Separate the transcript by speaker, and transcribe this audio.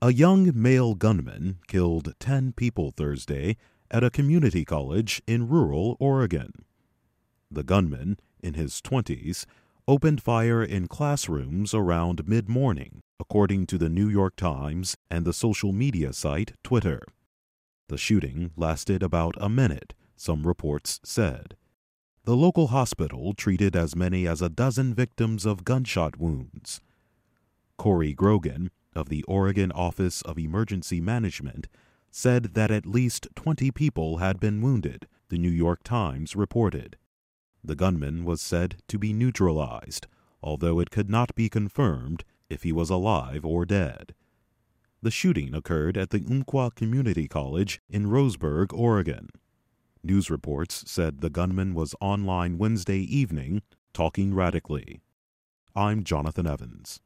Speaker 1: A young male gunman killed 10 people Thursday at a community college in rural Oregon. The gunman, in his 20s, opened fire in classrooms around mid-morning, according to the New York Times and the social media site Twitter. The shooting lasted about a minute, some reports said. The local hospital treated as many as a dozen victims of gunshot wounds. Corey Grogan, of the Oregon Office of Emergency Management, said that at least 20 people had been wounded, the New York Times reported. The gunman was said to be neutralized, although it could not be confirmed if he was alive or dead. The shooting occurred at the Umpqua Community College in Roseburg, Oregon. News reports said the gunman was online Wednesday evening talking radically. I'm Jonathan Evans.